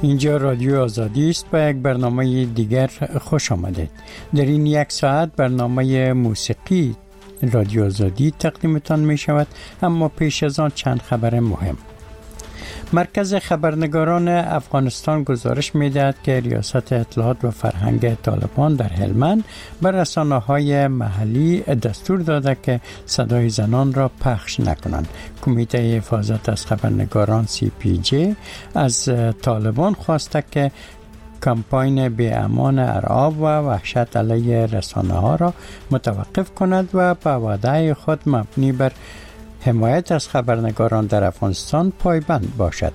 اینجا رادیو آزادی است. با یک برنامه دیگر خوش آمدید. در این یک ساعت برنامه موسیقی رادیو آزادی تقدیمتان می شود، اما پیش از آن چند خبر مهم. مرکز خبرنگاران افغانستان گزارش می دهد که ریاست اطلاعات و فرهنگ طالبان در هلمند بر رسانه‌های محلی دستور داده که صدای زنان را پخش نکنند. کمیته حفاظت از خبرنگاران CPJ از طالبان خواسته که کمپاین بی‌امان ارعاب و وحشت علیه رسانه‌ها را متوقف کند و به وعده خود مبنی بر حمایت از خبرنگاران در افغانستان پایبند باشد.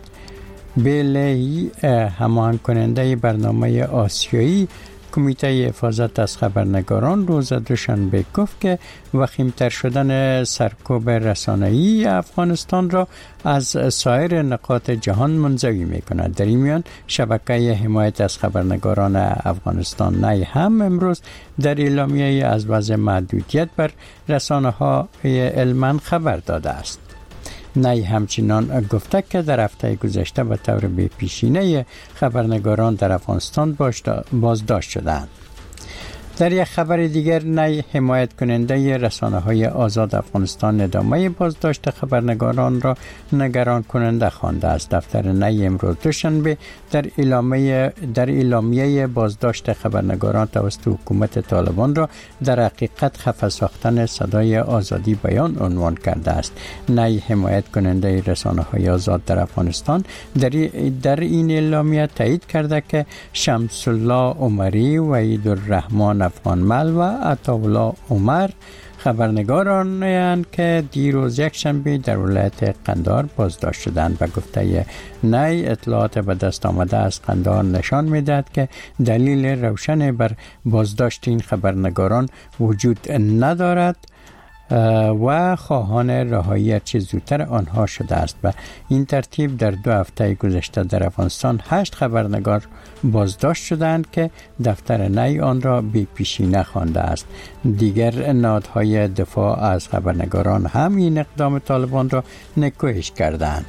بیلی هماهنگ کننده برنامه آسیایی کمیته حفاظت از خبرنگاران روز دوشنبه گفت که وخیم‌تر شدن سرکوب رسانه‌ای افغانستان را از سایر نقاط جهان منزوی می‌کند. در این میان شبکه حمایت از خبرنگاران افغانستان نی هم امروز در اعلامیه از وضع محدودیت بر رسانه‌های هلمند خبر داده است. نی همچنان گفته که در هفته گذشته به طور بی‌پیشینه خبرنگاران در افغانستان بازداشت شدند. در یک خبر دیگر، نی حمایت کننده رسانه‌های آزاد افغانستان ادامه بازداشت خبرنگاران را نگران کننده خوانده است. دفتر نی امروز دوشنبه در اعلامیه بازداشت خبرنگاران توسط حکومت طالبان را در حقیقت خفه ساختن صدای آزادی بیان عنوان کرده است. نی حمایت کننده رسانه‌های آزاد در افغانستان در این اعلامیه تایید کرده که شمس الله عمری و عیدالرحمن افغانمل و عطاالله عمر خبرنگارانند که دیروز یک شنبه در ولایت قندهار بازداشت شدند. و گفته نی اطلاعات به دست آمده از قندهار نشان می‌دهد که دلیل روشن بر بازداشت این خبرنگاران وجود ندارد و خواهان رهایی چه زودتر آنها شده است. و این ترتیب در 2 هفته گذشته در افغانستان 8 خبرنگار بازداشت شدند که دفتر نی آن را بی‌پیشینه خوانده است. دیگر نهادهای دفاع از خبرنگاران هم این اقدام طالبان را نکوهش کردند.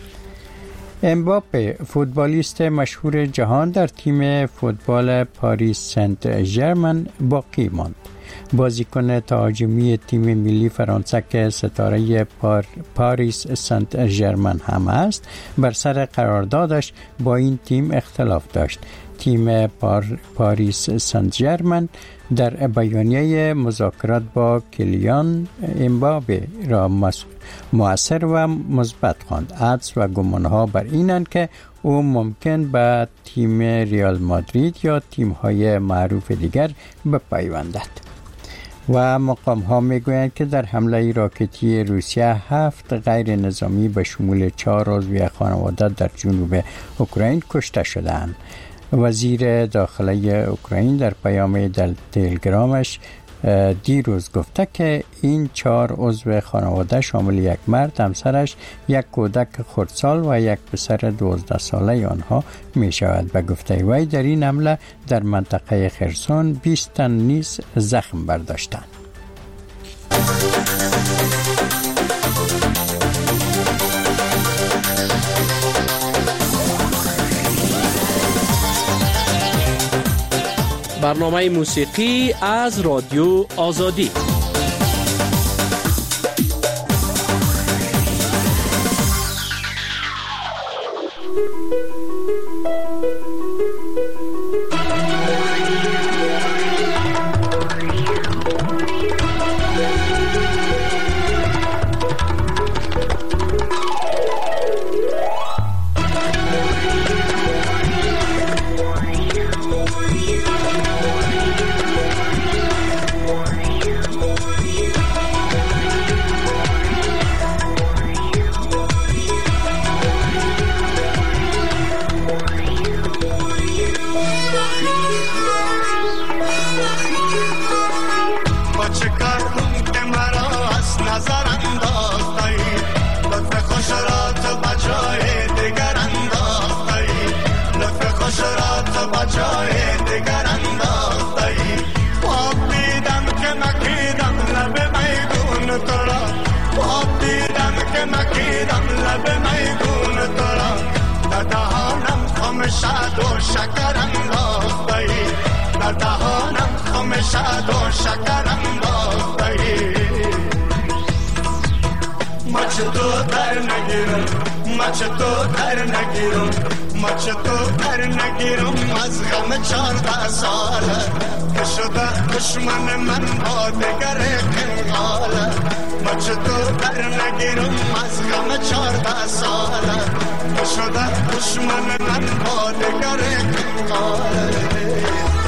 امباپه فوتبالیست مشهور جهان در تیم فوتبال پاریس سنت ژرمن باقی ماند. بازیکن تهاجمی تیم ملی فرانسه که ستاره پاریس سنت ژرمن هم است، بر سر قراردادش با این تیم اختلاف داشت. تیم پاریس سنت ژرمن در بیانیه مذاکرات با کیلیان امباپه را مؤثر و مثبت خواند. حدس و گمانها بر اینند که او ممکن به تیم ریال مادرید یا تیم‌های معروف دیگر بپیوندد. و مقام ها می گویند که در حمله راکتی روسیه 7 غیر نظامی به شمول 4 عضو خانواده در جنوب اوکراین کشته شدند. وزیر داخلی اوکراین در پیام در تلگرامش دیروز گفته که این 4 عضو خانواده شامل یک مرد، همسرش، یک کودک خردسال و یک پسر 12 ساله آنها می شود. به گفته وی در این حمله در منطقه خرسون 20 تن نیز زخم برداشتند. برنامه موسیقی از رادیو آزادی. نکیدم لب میگون ترا ندهانم خامشد و شکر انداختی، در دهانم خامشد و شکر انداختی. مچ تو در نگیرم، مچ تو در نگیرم، مچ تو در نگیرم از غم 14 ساله که شده دشمن من با دگر کنگاله. مچ تو در نگیرم از غم 14 ساله که شده دشمن من با دگر کنگاله.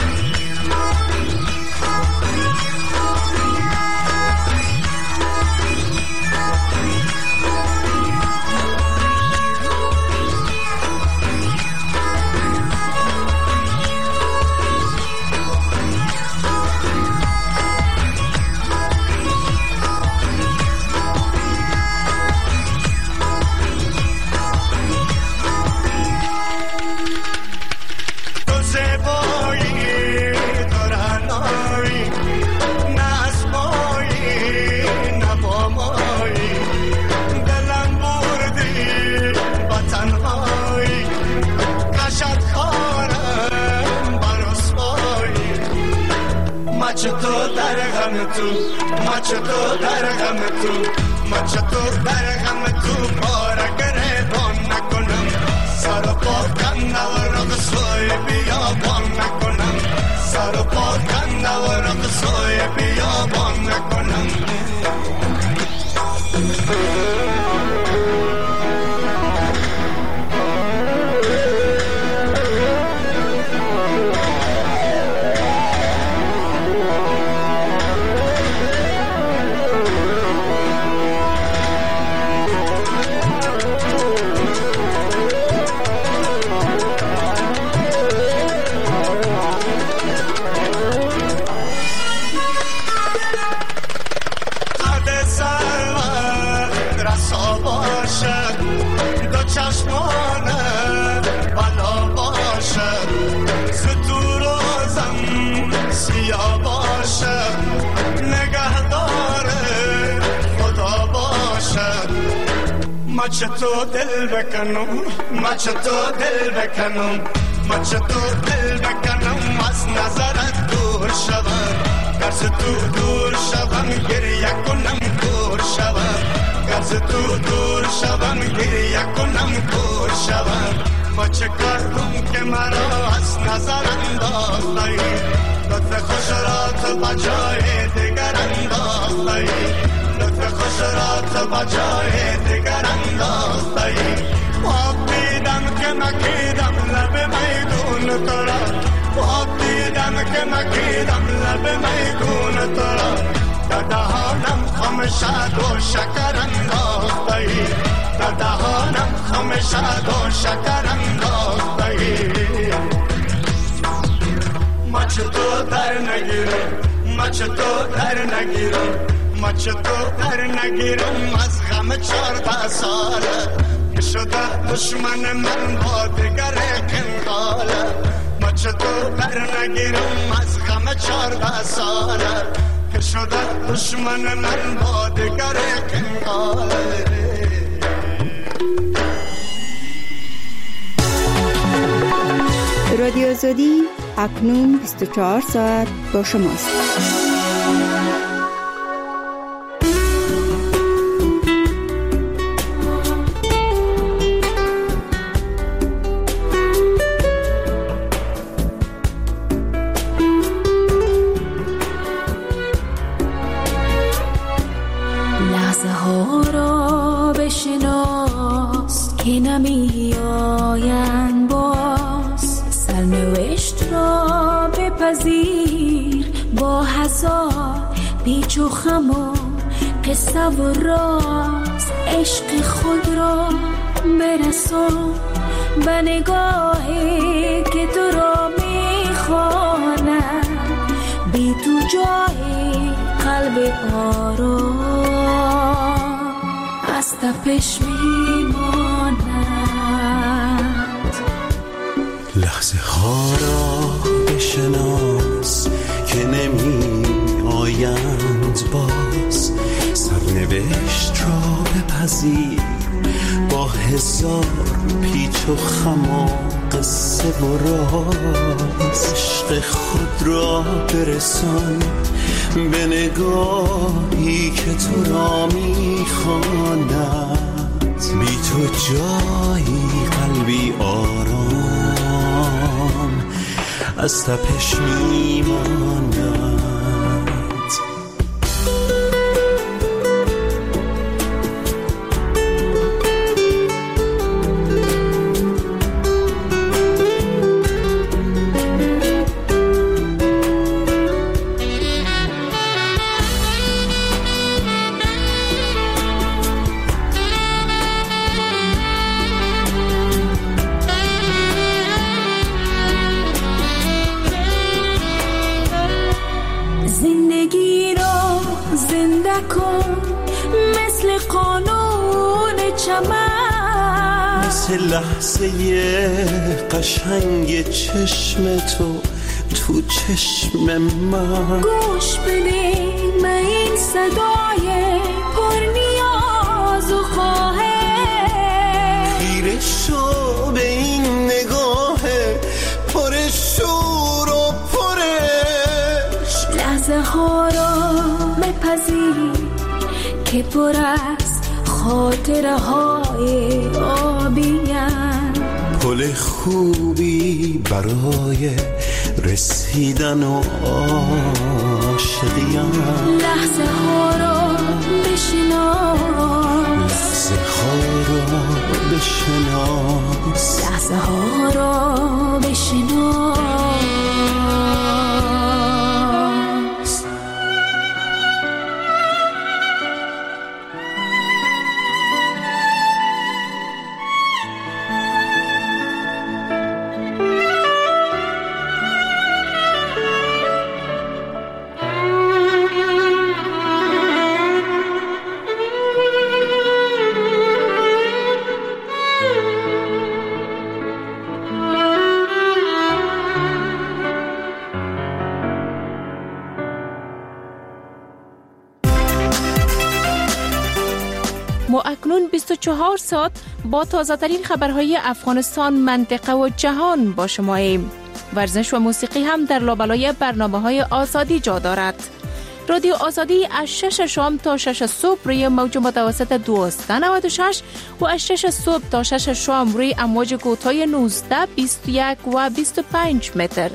مچ تو در غم تو، مچ تو در غم تو، مچ تو در غم تو باره گریبان نکنم، سر و پا کنده و رقصای بیابان نکنم، سر و پا کنده و رقصای بیابان نکنم. مچ تو دل بکنم، مچ تو دل بکنم، مچ تو دل بکنم از نظرت دور شوم، گرز تو دور شوم گریه کنم دور شوم، گرز تو دور شوم گریه کنم دور شوم. ما چه کردم که مرا از نظر انداختی، لطف خوش را تو بجای دیگر انداختی، لطف خوش را تو بجای دیگر انداختی. خواب دیدم که مکیدم لب میدون تو را، خواب دیدم که مکیدم لب میدون تو را، در دهانم خامشد و شکر انداختی، در دهانم خامشد و شکر انداختی. مچ تو در نگیرم، مچ تو در نگیرم، مچ تو در نگیرم از غم 14 ساله که شده دشمن من با دگر کنگاله. مچ تو در نگیرم از غم 14 ساله که شده دشمن من با دگر کنگاله. رادیو آزادی اکنون 24 ساعت با شماست. لحظه ها را بشناس که نمی آیند باز، سرنوشت را بپذیر با هزار پیچ و خم و قصه و راز. عشق خود را برسان به نگاهی که تو را میخواند، بی تو جای قلب آرام از تپش میماند. لحظه ها را بشناس که نمی آیند باز، سرنوشت را بپذیر با هزار پیچ و خم و قصه و راز. عشق خود را برسان به نگاهی که تو را میخواند، بی تو جایی قلبی آرام از تپش میماند. لحظه قشنگ چشم تو تو چشم من، گوش بده من این صدای پر نیاز و خواهش، خیره شو به این نگاه پر شور و پرش. لحظه ها را بپذیر که پر از خاطره های آبیم، پل خوبی برای رسیدن و عاشقیم. لحظه ها را بشناس، لحظه ها را بشناس، لحظه ها را بشناس. ما اکنون 24 ساعت با تازه‌ترین خبرهای افغانستان، منطقه و جهان با شماییم. ورزش و موسیقی هم در لابلای برنامه‌های آزادی جا دارد. رادیو آزادی از 6 شام تا 6 صبح روی موج متوسط 1296 و از 6 صبح تا 6 شام روی امواج کوتاه 19، 21 و 25 متر.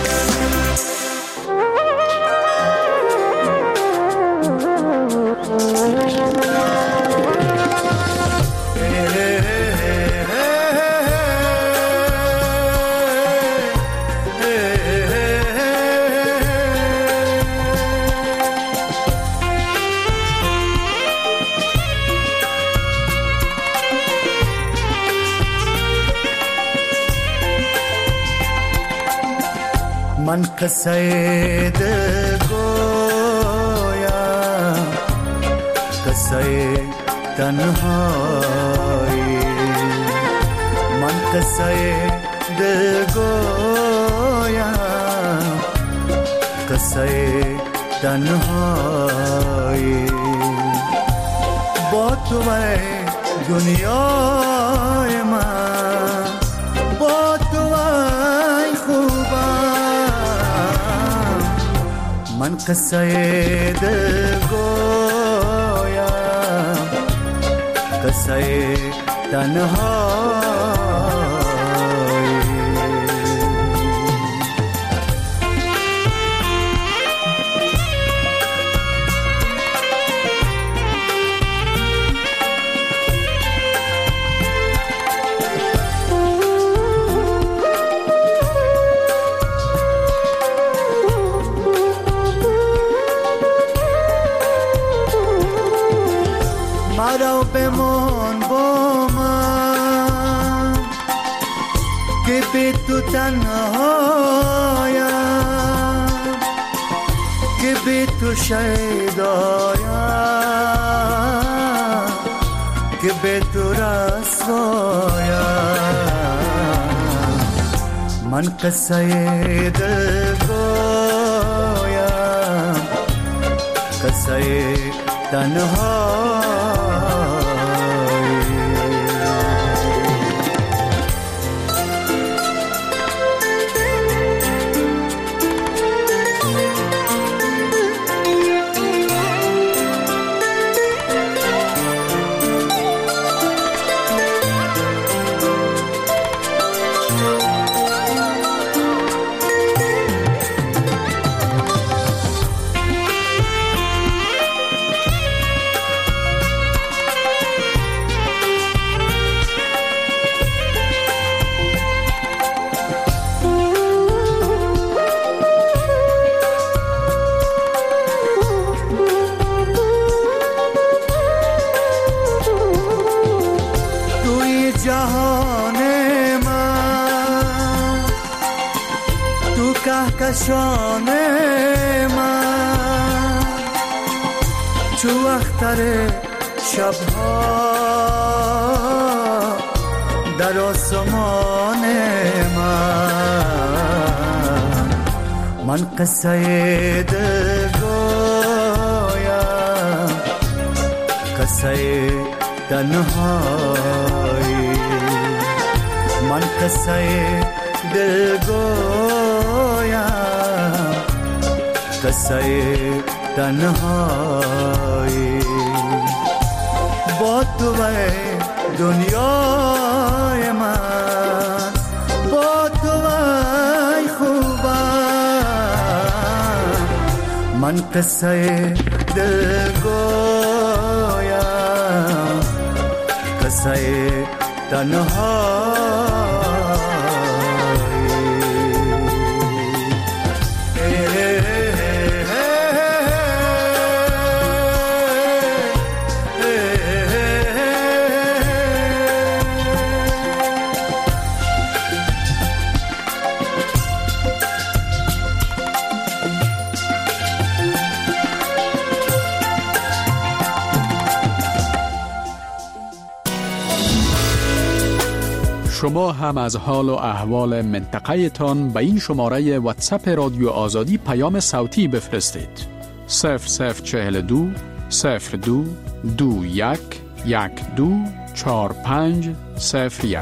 من قصه دل گویم، قصه تنهایی. من قصه دل گویم، قصه تنهایی. با تو دنیای من، با تو ای خوبم. من قصه دل گویم، قصه تنهایی. مرا بمان با من که به تو تنهایم، که به تو شیدایم، که به تو رسوایم. من قصه دل گویم، قصه تنهایی. آتشان من تو اختر شبها در آسمان من قصه دل گویم قصه تنهایی من قصه دل گویم قصه تنهایی با تو دنیای من با تو خوبم من قصه دل گویم قصه تنهایی شما هم از حال و احوال منطقه تان به این شماره واتساپ رادیو آزادی پیام صوتی بفرستید. 0042 02 21 12 45 01.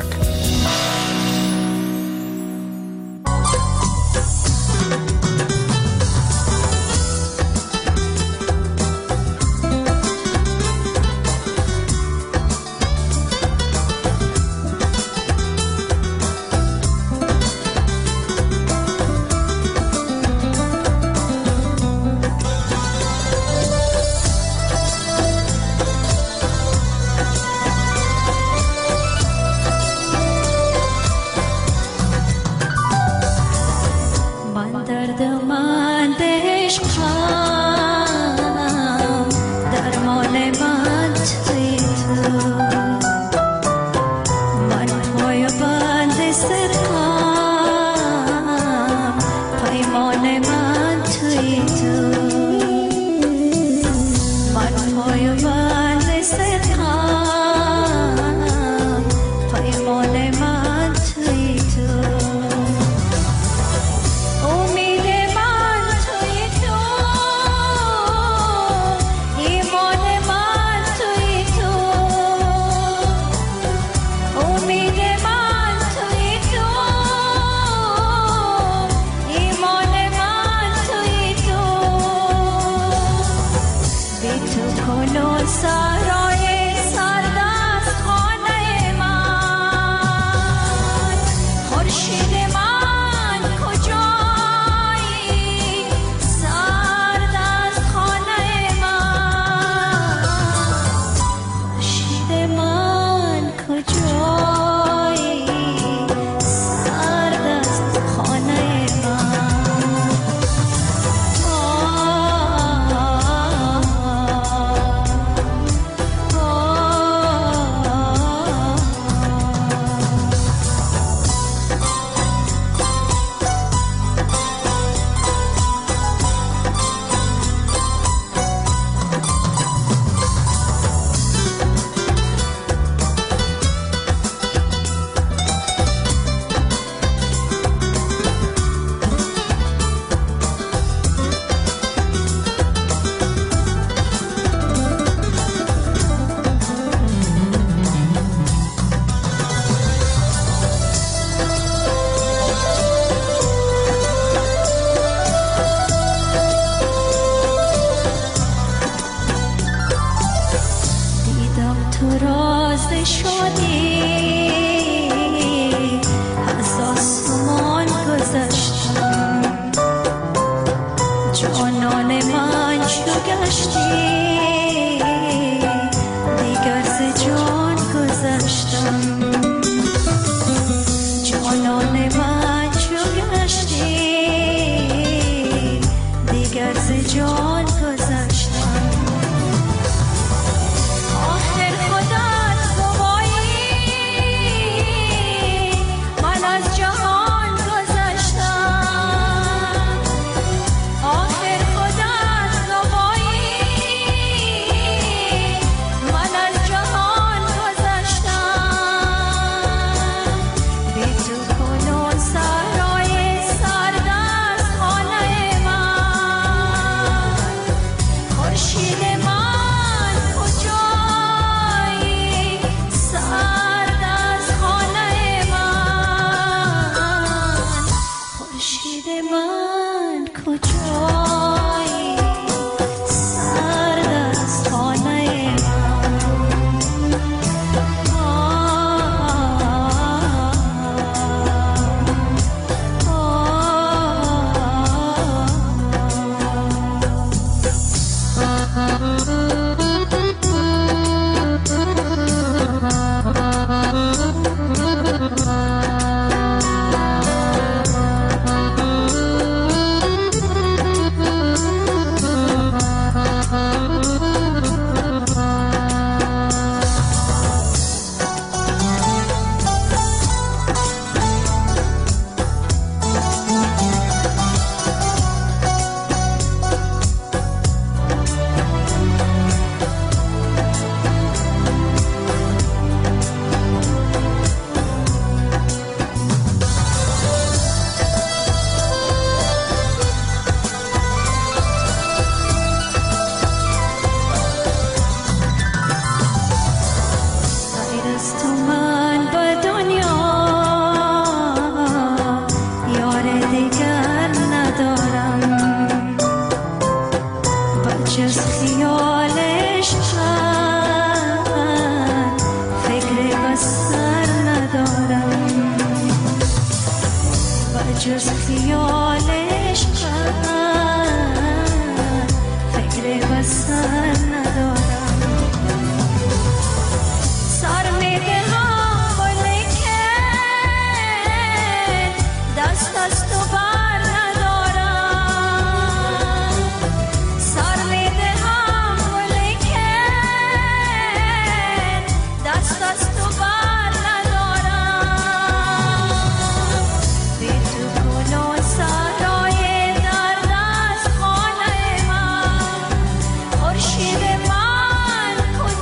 من از جهان گذشتم جز خیالش من فکر بسر ندارم و جز خیالش من فکر بسر ندارم سر میدهم ولیکن دست از تو بر ندارم سر میدهم ولیکن دست از تو بر ندارم بی تو گل و صحرای درد از خانه من خورشید من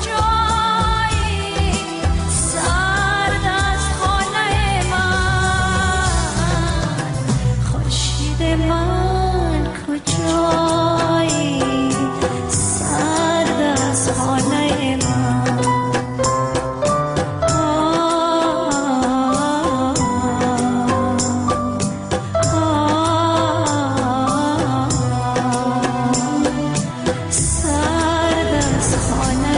کجایی سرد از خانه من خورشید من کجایی سرد از خانه من سرد از خانه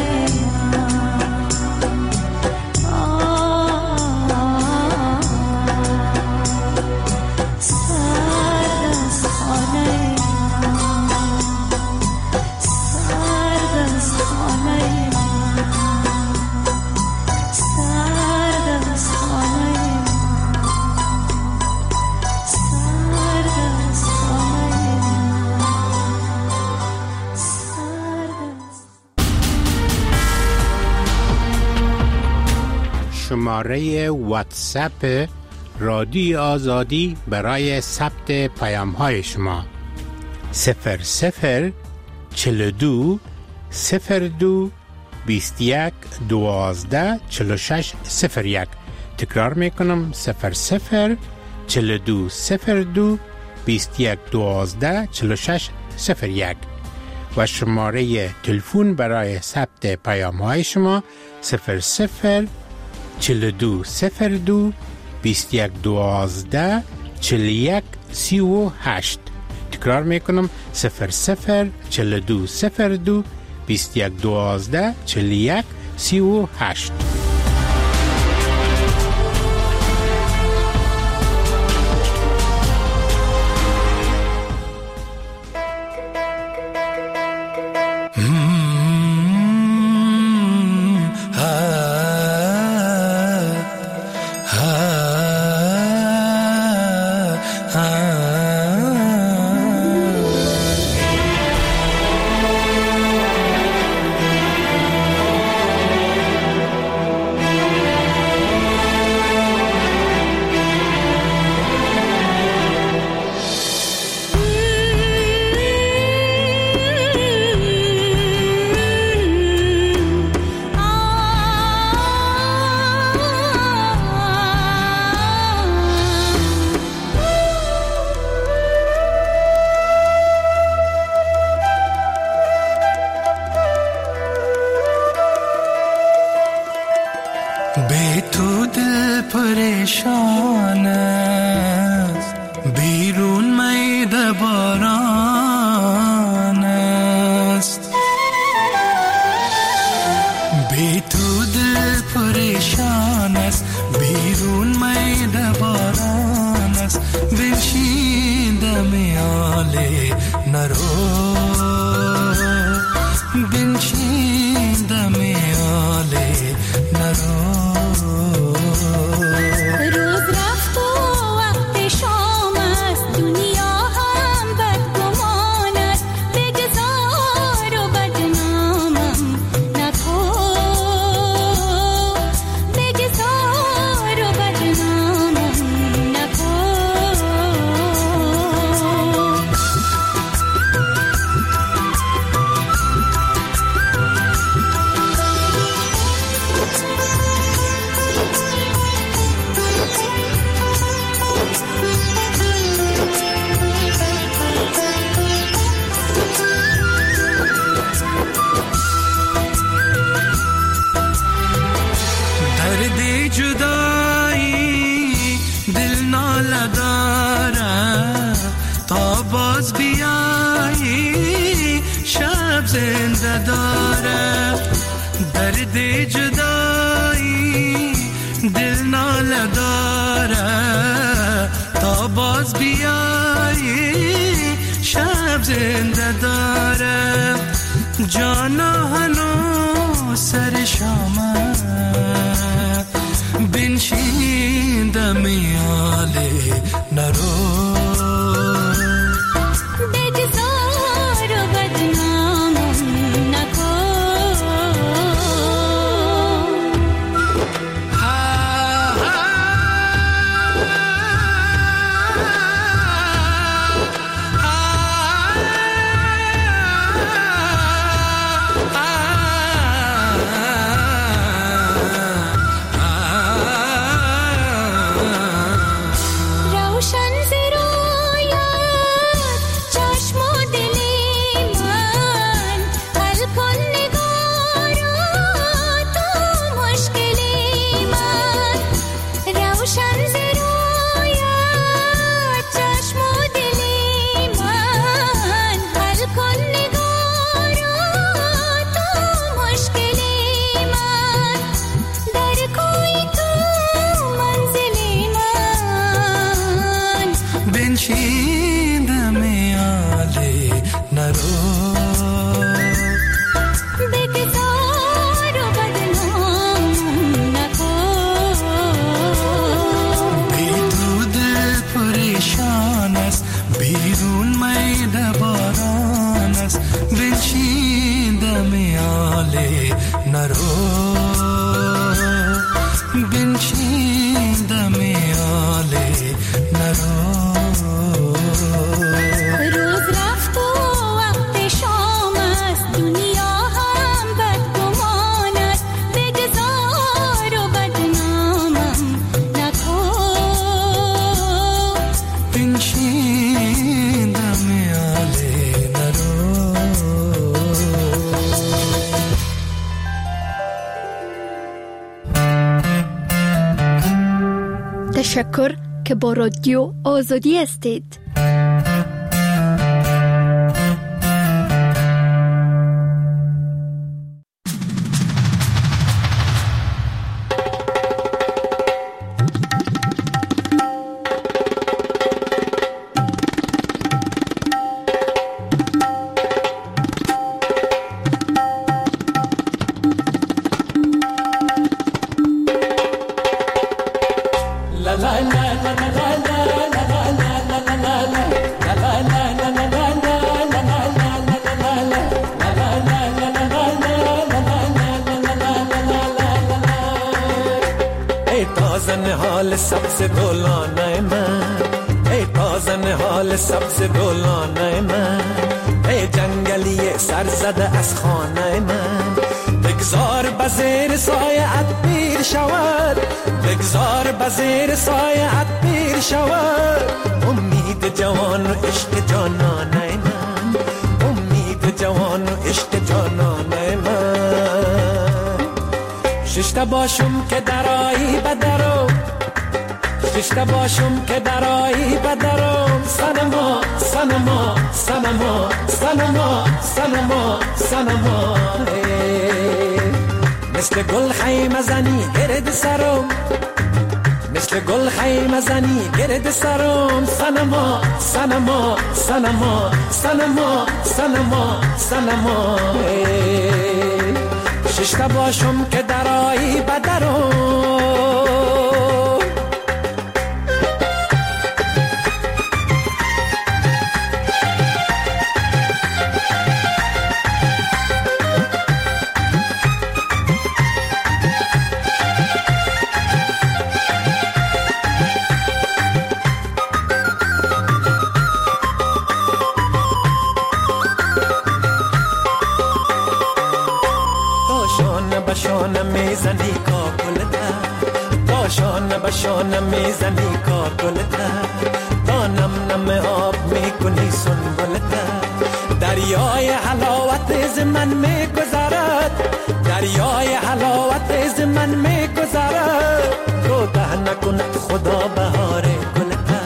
شماره واتساپ رادیو آزادی برای ثبت پیام‌های شما 00 42 02 21 12 46 01. تکرار میکنم 00 42 02 21 12 46 01 و شماره تلفن برای ثبت پیام‌های شما 00 42 02 21 12 41 38. تکرار میکنم 00 42 02 21 12 41 38. بی تو دل پریشان است بیرون میده باران است بی تو دل پریشان است بیرون میده باران است بنشینده میاله نرو بنشینده میاله نرو روز رفت و زنده داره، درد جدایی دل ناله داره، تا باز بیایی شب زنده داره، جانا هنو سر شامه بنشین دمیاله نرو، بگذار و بدنامم نکن. تشکر که با رادیو آزادی هستید. سبز دولانه من، ای تازه نهال سبز دولانه من، ای جنگلی سر زده از خانه من، بگذار بزیر سایه‌ات پیر شود، بگذار بزیر سایه‌ات پیر شود، امید جوان و عشق جانانه من، امید جوان و عشق جانانه من. ششته باشم که درایی بدرو، ششته باشم که درایی بدرم، سنما سنما سنما سنما سنما سنما، مثل گل خیمه زنی گرد سرم، مثل گل خیمه زنی گرد سرم، سنما سنما سنما سنما سنما سنما، ششته باشم که درایی بدرم. بشانه میزنی کاکلته، باشانه بشانه میزنی کاکلته، تا نم نم آب میکنی سنبلته، دریای حلاوت از من میگذرد، دریای حلاوت از من میگذرد، کوته نکند خدا بهار گلته،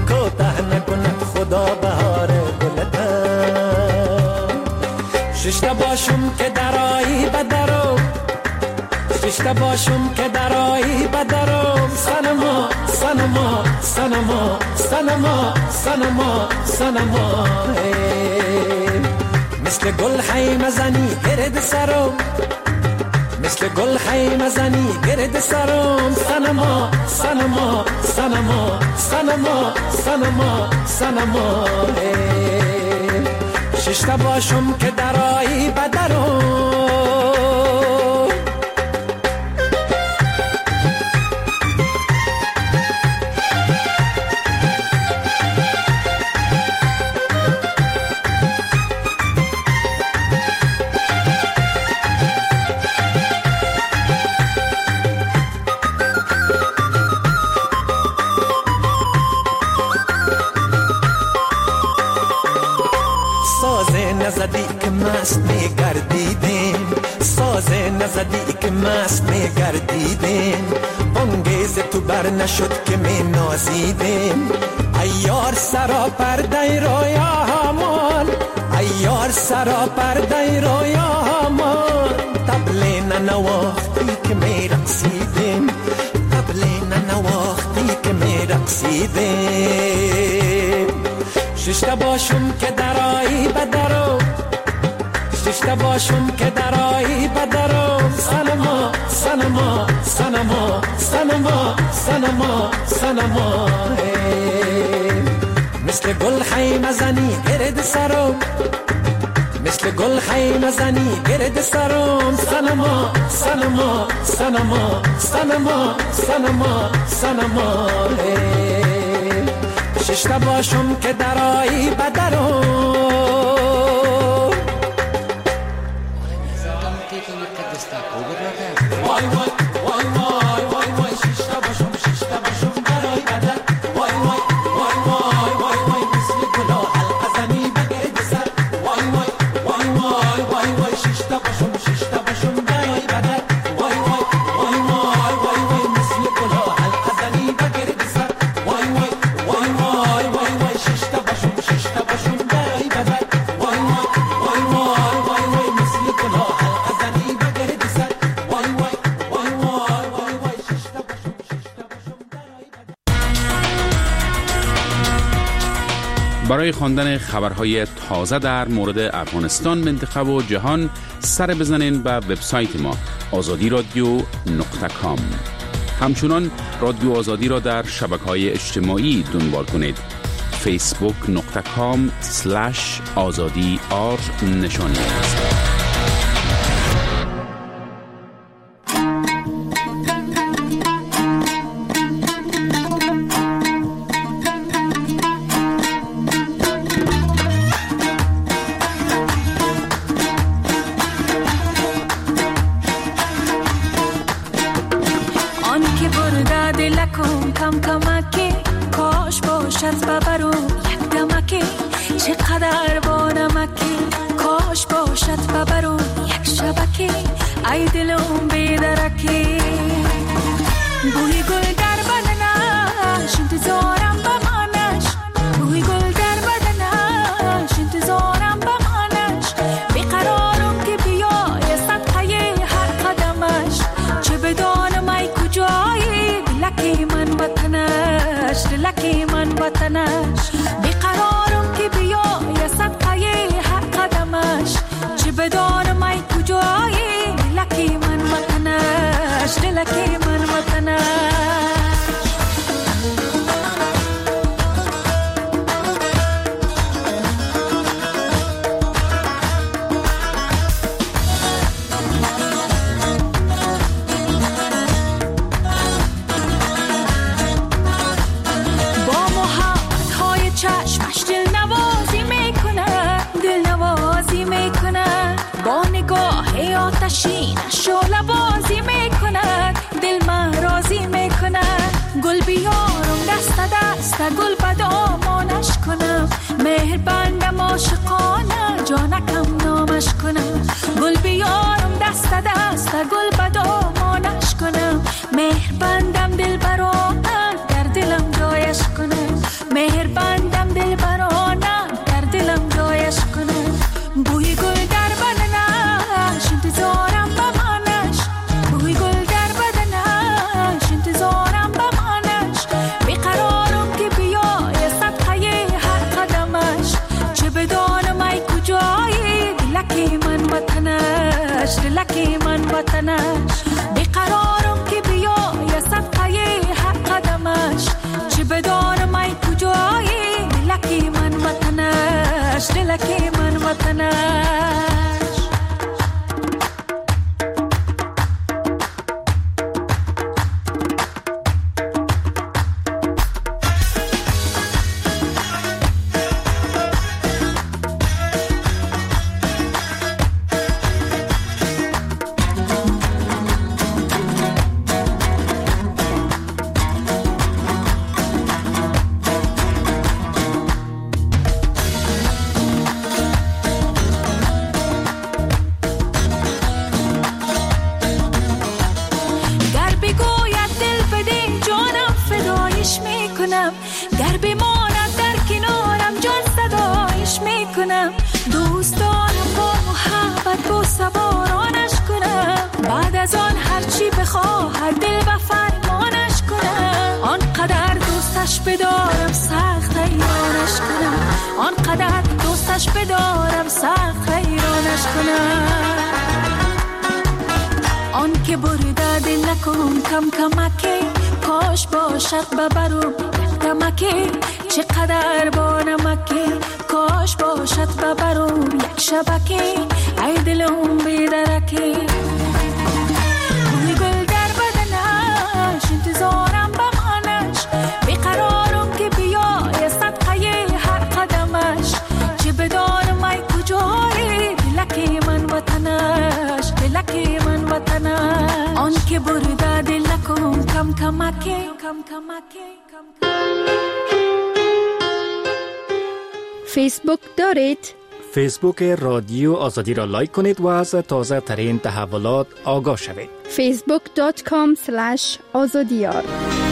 کوته نکند خدا بهار گلته. ششته ششتا باشم که درایی بدرو ششتا باشم که درایی بدرو سنما سنما سنما سنما سنما سنما مثل گل خیمه زنی گرد سرم مثل گل خیمه زنی گرد سرم سنما سنما سنما سنما سنما سنما ششتا باشم که درایی بدرم نزدی که مست میگردیدیم سازه نزدی که مست میگردیدیم بانگیز تو بر نشد که می نازیدیم ایار سرا پرده رویا همان ایار سرا پرده رویا همان تبلی ننواختی که می رقصیدیم تبلی ننواختی که می رقصیدیم ششتا باشم که درایی بدرو ششتا باشم که درایی بدرو سنما سنما سنما سنما سنما سنما مثل گل خیمه زنی گرد سرم مثل گل خیمه زنی گرد سرم سنما سنما سنما سنما سنما سنما ششتا باشم که درایی بدرم وای وای وای وای وای وای ششتا باشم درایی بدر وای وای وای وای وای وای مثل گلا حلقه زنی بگرد سر وای وای وای وای وای وای ششتا باشم درایی بدر وای وای وای وای وای وای مثل گلا حلقه زنی بگرد سر وای وای وای وای وای وای ششتا باشم درایی بدر وای وای وای وای وای وای مثل گلا حلقه زنی بگرد سر وای وای وای وای وای وای ششتا باشم درایی بدر. برای خواندن خبرهای تازه در مورد افغانستان، منطقه و جهان سر بزنین به وبسایت ما azadiradio.com. همچنان رادیو آزادی را در شبکه‌های اجتماعی دنبال کنید. facebook.com/azadi_r نشانی است. آن که برده دلکم کم کمکی کاش باشد ببرو یک دمکی چقدر با نمکی کاش باشد ببرو یک شبکی ای دلم بیدرکی بوی گل در بدنش انتظارم بمانش بوی گل در بدنش انتظارم بمانش بیقرارم که بیای صدقه هر قدمش چه بدانم ای کجایی دلکی من وطنش دلکی من وطنش بیقرارم که بیای صدقه هر قدمش چه بدانم ای کجایی دلکی من وطنش دلکی من وطنش. چشمش دل نوازی میکنه با نگاه آتشینش شعله بازی میکنه دل من راضی میکنه گل بیارم دست دست گل به دامانش کنم مهر بندم عاشقانه جانکم نامش کنم گل بیارم دست دست گل به دامانش کنم مهر بندم دل برانه در دلم جایش کنم مهر بندم دل برانه در دلم جایش کنم بوی گل در بدنم وطنش، بیقرارم که بیای صدقه هر قدمش، چه بدانم ای کجایی دلکی من وطنش، دلکی من وطنش. گر بماند در کنارم جان صدایش میکنم، دوست دارم با محبت با سوارانش کنم، بعد از آن هرچی بخواهد دل و فرمانش کنم، آنقدر دوستش بدارم سخت حیرانش کنم، آنقدر دوستش بدارم سخت حیرانش کنم. آن که برده دل نکن کم کمکی، کاش باشد ببرم کمکی، چقدر با نمکی، کاش باشد ببرم یک شبکی، ای دلم بیدرکی. بوی گل در بدنش انتظارم بمانش، بیقرارم که بیای صدقه هر قدمش، چه بدانم ای کجایی دلکی من وطنش، دلکی من وطنش. آن که برده دل نکن کم کمکی، کم کمکی. فیسبوک دارید؟ فیسبوک رادیو آزادی را لایک کنید و از تازه ترین تحولات آگاه شوید. facebook.com/azadiyar.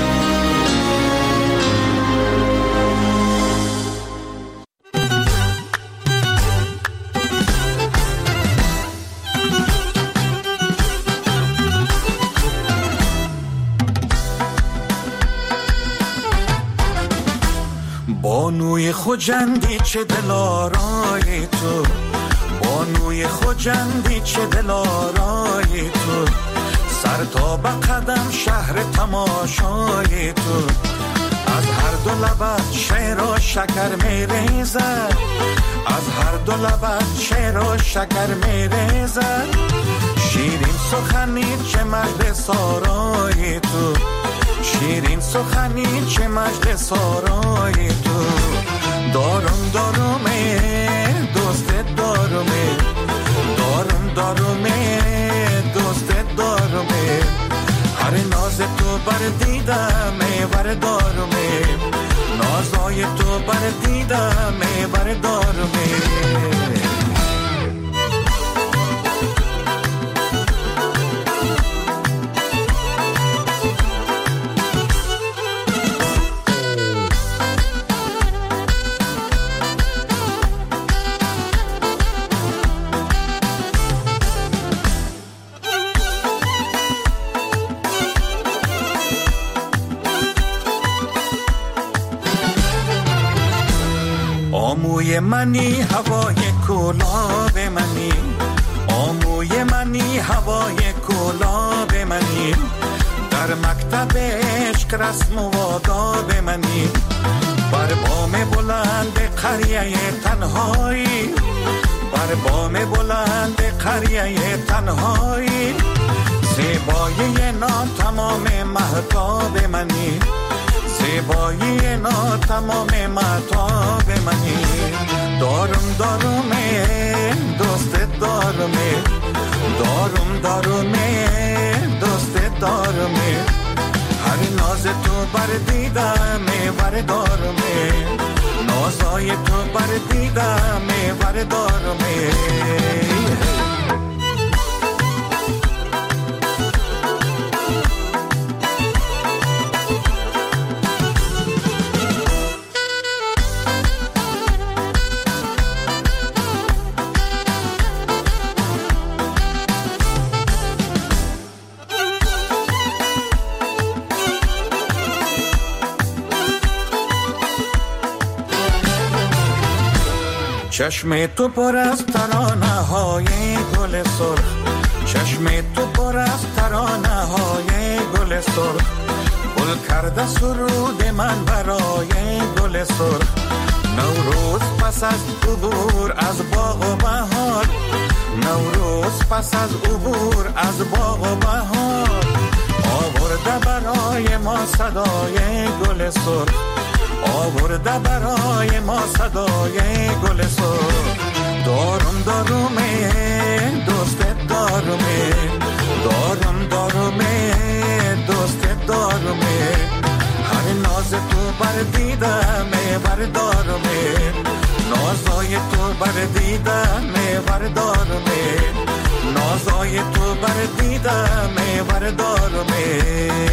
بانوی خجندی چه دلارای تو، بانوی خجندی چه دلارای تو، سر تا به قدم شهر تماشای تو، از هر دو لبت شعر و شکر میریزد، از هر دو لبت شعر و شکر میریزد، شیرین سخنی چه مجد سارای تو، شیرین سخنی چه مجد سارای تو، دارم دارمه دوستت دارمه، دارم دارمه دوستت دارمه، هر ناز تو بر دیدمه بر دارمه، نازای تو بر دیدمه بر دارمه. آموی منی هوای کلاب منی، آموی منی هوای کلاب منی، در مکتب عشق رسم و آداب منی، بر بام بلند قریه تنهایی، بر بام بلند قریه تنهایی، زیبایی ناتمام مهتاب منی، زیبایی ناتمام مهتاب منی، دارم دارمه دوستت دارمه، دارم دارمه دوستت دارمه، هر ناز تو بر دیدمه بر دارمه، نازای تو بر دیدمه بر دارمه. چشم تو پر از ترانه های گل سرخ، چشم چشم تو پر از ترانه های گل سرخ، گل کرده سرود من برای گل سرخ. نوروز پس از عبور از باغ و بهار، نوروز پس از عبور از باغ و بهار، آورده برای ما صدای گل سرخ، آورده برای ما صدای گل سرخ. دارم دارومه دوست دارومه، دارم دارومه دوست دارومه، هر ناز تو بر دیدمه بردارمه، نازای تو بر دیدمه بردارمه، نازای تو بر دیدمه بردارمه.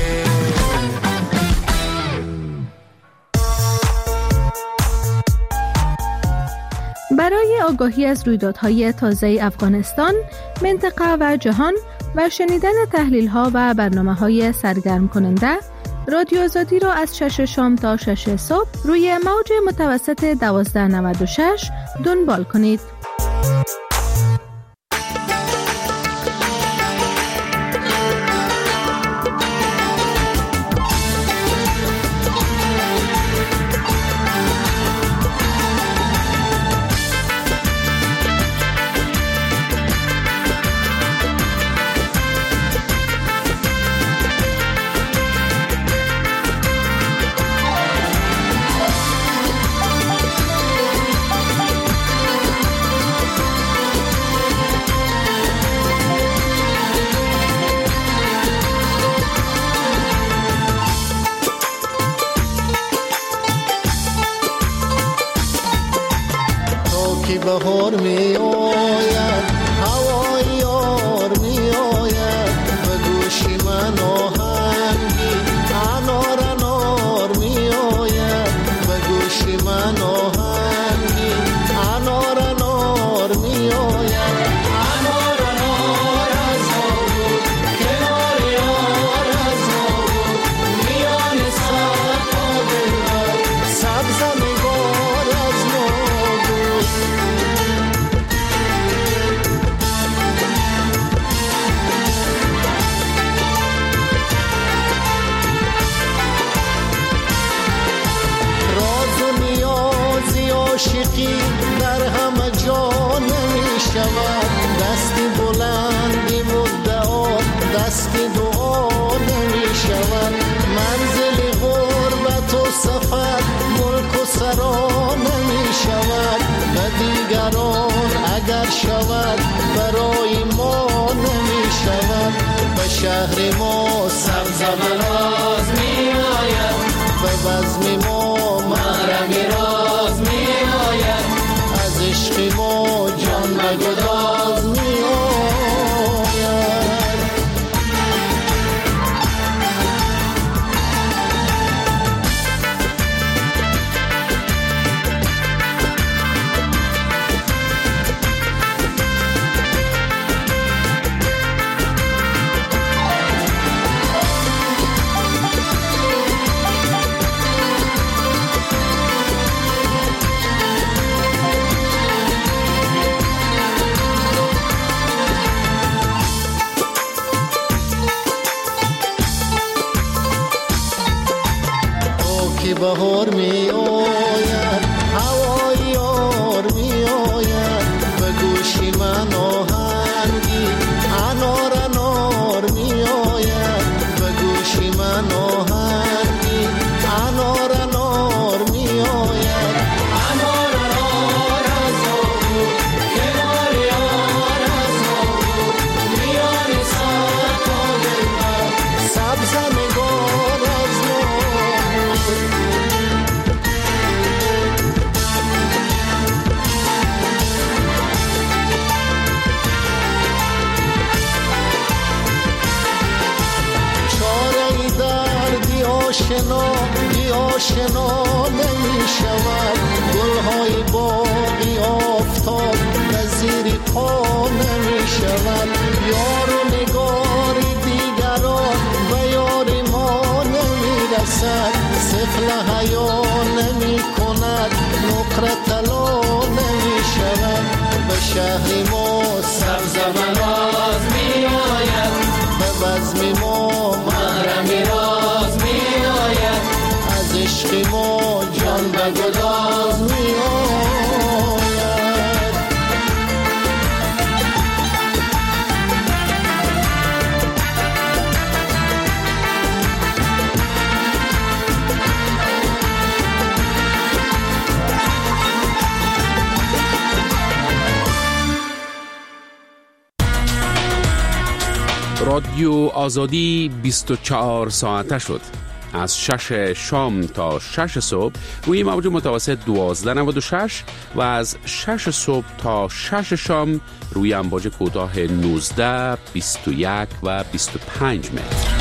برای آگاهی از رویدادهای تازه افغانستان، منطقه و جهان و شنیدن تحلیل‌ها و برنامه‌های سرگرم کننده، رادیو آزادی را از 6 شام تا 6 صبح روی موج متوسط 1296 دنبال کنید. بهار می آید، هوای یار می آید، به گوشی من آهنگی انار انار می آید، به گوشی من آهنگی انار انار می آید. انار انار از ما بود، کنار یار از ما بود، میان سر تا دلبر سبز نگار از ما بود. عاشقی در همه جا نمی شود، دستی بلندی مدعا دستی دعا نمی شود. منزل غربت و سفر ملک و سرا نمی شود، به دیگران اگر شود برای ما نمی شود. به شهر ما سبز و راز می آید، به بزم ما محرم راز می آید، از عشق ما جان و گداز می آید. بهار می آید، هوای یار می آید، به گوشی من آهنگی انار انار می آید، به گوشی من آهنگی انار انار می آید. انار انار از ما بود، کنار یار از ما بود، میان سر تا دلبر سبز نگار از ما بود. آشنا نمی شود، گلهای باغی آفتاب نظیر پا نمی شود. یار و نگار دیگران و یار ما نمی رسد، سفل حیا نمی کند، نقره طلا نمی شود. به شهر ما سبز و راز می آید، رادیو آزادی 24 ساعته شد. از 6 شام تا 6 صبح روی موج متوسط 1296 و از 6 صبح تا 6 شام روی امواج کوتاه 19، 21 و 25 متر.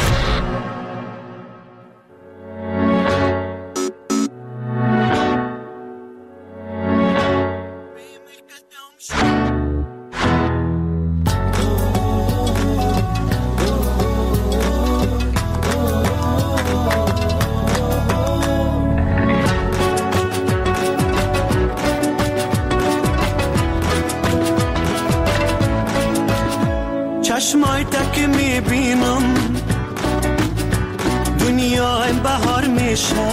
چشمای تک میبینم دنیای بهار میشه،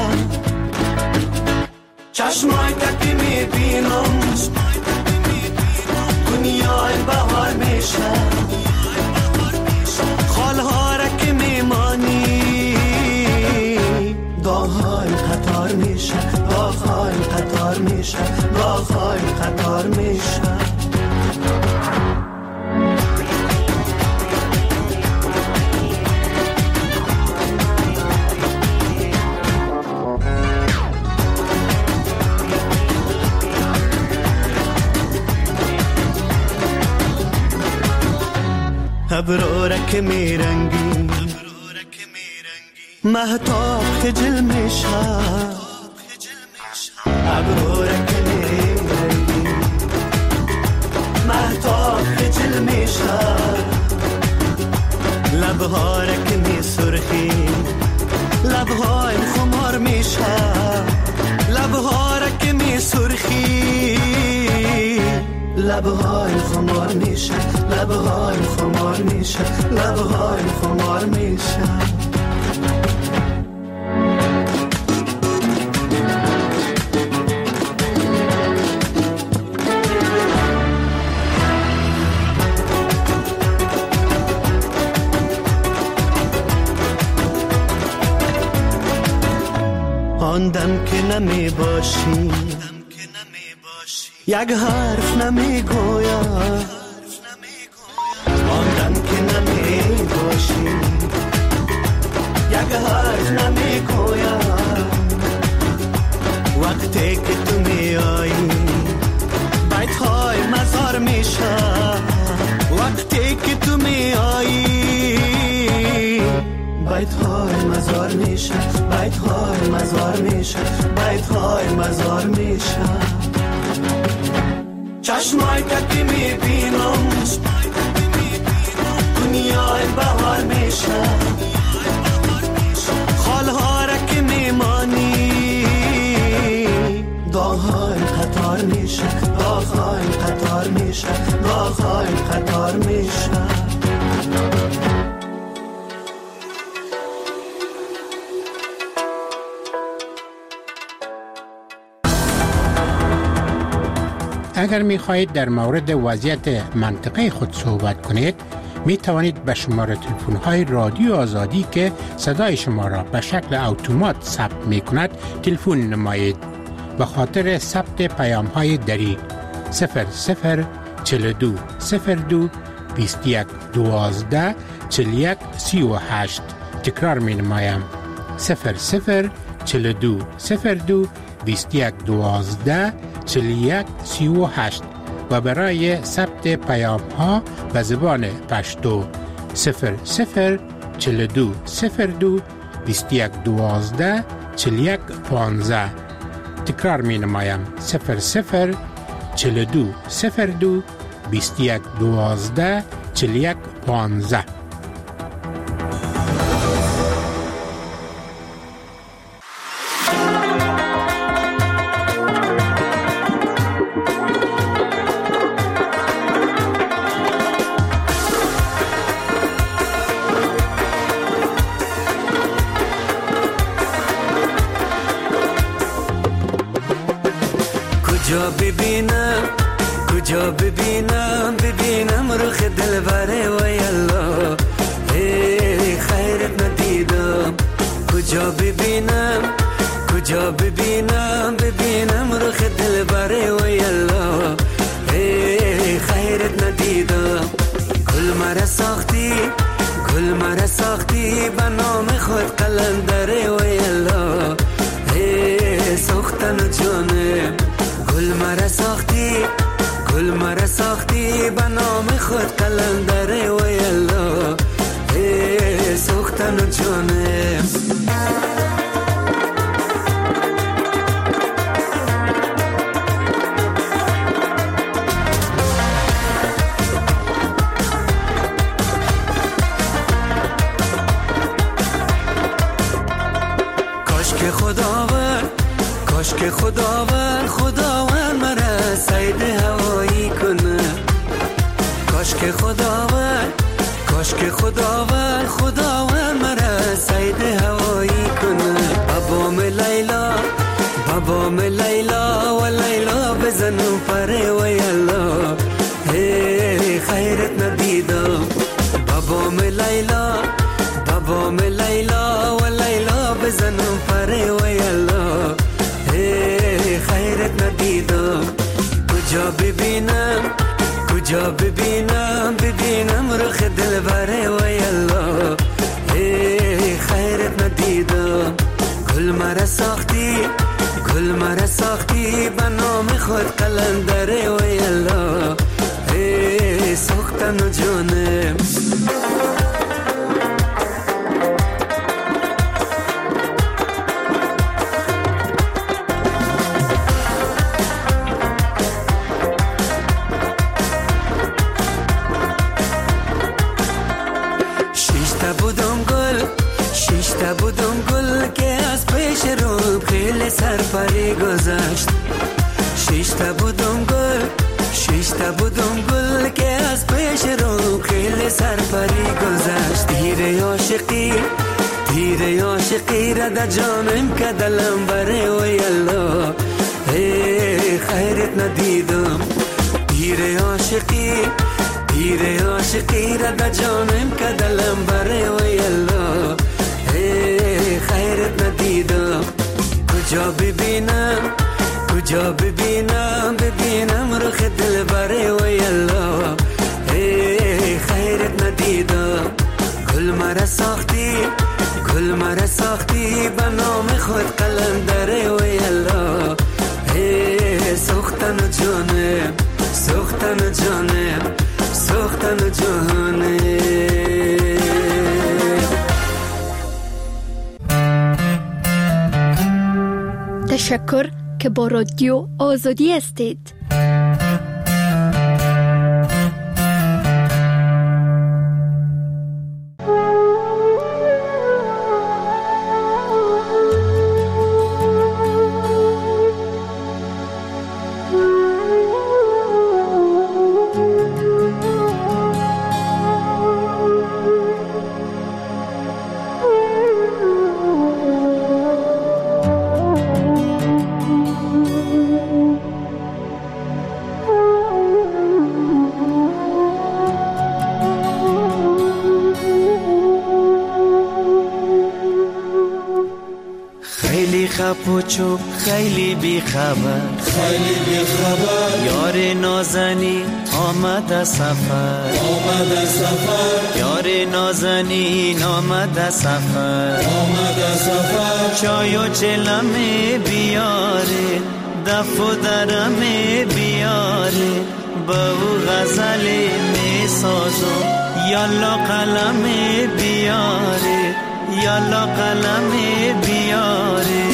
چشمای تک میبینم دنیای بهار میشه، خالها را که میمانی داغ‌های قطار میشه، داغ‌های قطار میشه، داغ‌های قطار میشه. ابرارک میرنگی مهتاب خجل میشه، ابرارک میرنگی مهتاب خجل میشه، لبهارک می سرخی لبهای خمار میشه، لبهارک می سرخی لبهای خمار میشه، لبهای خمار میشه، لبهای خمار میشه. آن دم که نمی باشی یک حرف نمی گویم، آن دم که نمی باشی یک حرف نمی گویم، وقتی که تو می آیی بیت های مزار میشه، وقتی که تو می آیی بیت های مزار میشه، بیت های مزار میشه، بیت های مزار میشه. چشمای که میبینم دنیای بهار میشه، خالها را که میمانی داغ‌های قطار میشه، داغ‌های قطار میشه، داغ‌های قطار میشه. اگر می خواهید در مورد وضعیت منطقه خود صحبت کنید، می توانید به شماره تلفن های رادیو آزادی که صدای شما را به شکل اتومات ثبت می کند تلفن نمایید. به خاطر ثبت پیام های دری 0042 02 21 12 41 38. تکرار می نمایم 0042 02 21 12 41 38 و برای ثبت پیام ها به زبان پشتو 0042 02 21 12 41 15. تکرار می نمایم 0042 02 21 12 41 15. کجا ببینم رخ دلبره و یلا خیرت ندیدم، کجا ببینم رخ دلبره و یلا خیرت ندیدم، گل گل مرا ساختی گل مرا ساختی به نام خود قلندره و یلا ای ساختن جانم گل مرا ساختی گل مرا ساختی به نام خود قلندره و یلا ای ساختن جانم که خداوند مرا سید هوایی کنه کاش که خداوند مرا سید هوایی کنه بابام لیلا و لیلا بزنم پره و یلا هی خیرت ندیدم بابام لیلا و لیلا بزنم پره و یلا خیرت ندیدم کجا ببینم رخ دلبره و یلا خیرت ندیدم گل مرا ساختی به نام خود قلندره و یلا ساختن جانم بودم گل که از پیش رو خیلی سرپری گذشت شیشتا بودم گل که از پیش رو خیلی سرپری گذشت تیر عاشقی را در جانم که دلم بره و یلا خیرت ندیدم تیر عاشقی را در جانم که دلم بره و یلا خیرت ندیدم کجا ببینم رخ دلبره و یلا خیرت ندیدم گل مرا ساختی به نام خود قلندره و یلا ساختن جانم تشکر که با رادیو آزادی هستید. پوچو خیلی بی خبر یار نازنی آمد سفر یار نازنین آمد سفر چای و چلمه بیاره دف و درمه بیاره با او غزل می سازم یالا قلمه بیاره یالا قلمه بیاره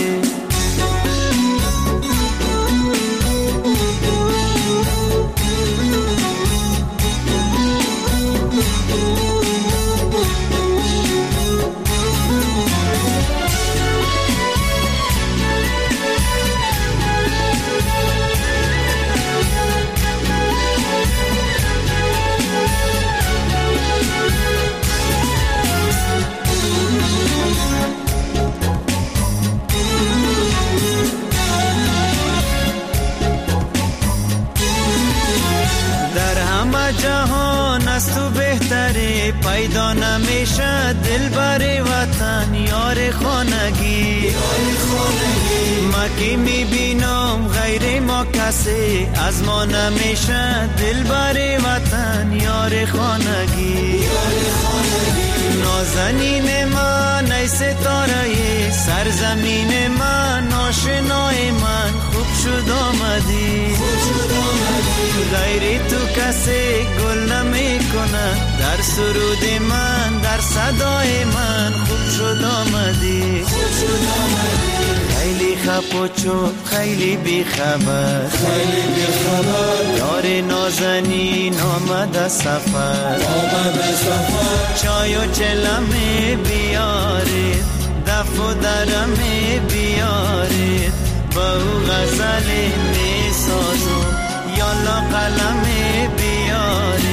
جهان از تو بهتره پیدا نمیشه دلبر وطن یار خانگی ما که میبینم غیر ما کسی از ما نمیشه دلبر وطن یار خانگی نازنین من ای ستاره سرزمین من آشنای من خوب شد آمدی غیر تو کسی گل نمی کنه در سرود من در صدای من خوب شد آمدی خیلی خب و چوب خیلی بی خبر یار نازنین آمد سفر چای و چلمه بیارید دف و درمه بیارید با او غزل می سازم یالا قلمه بیارید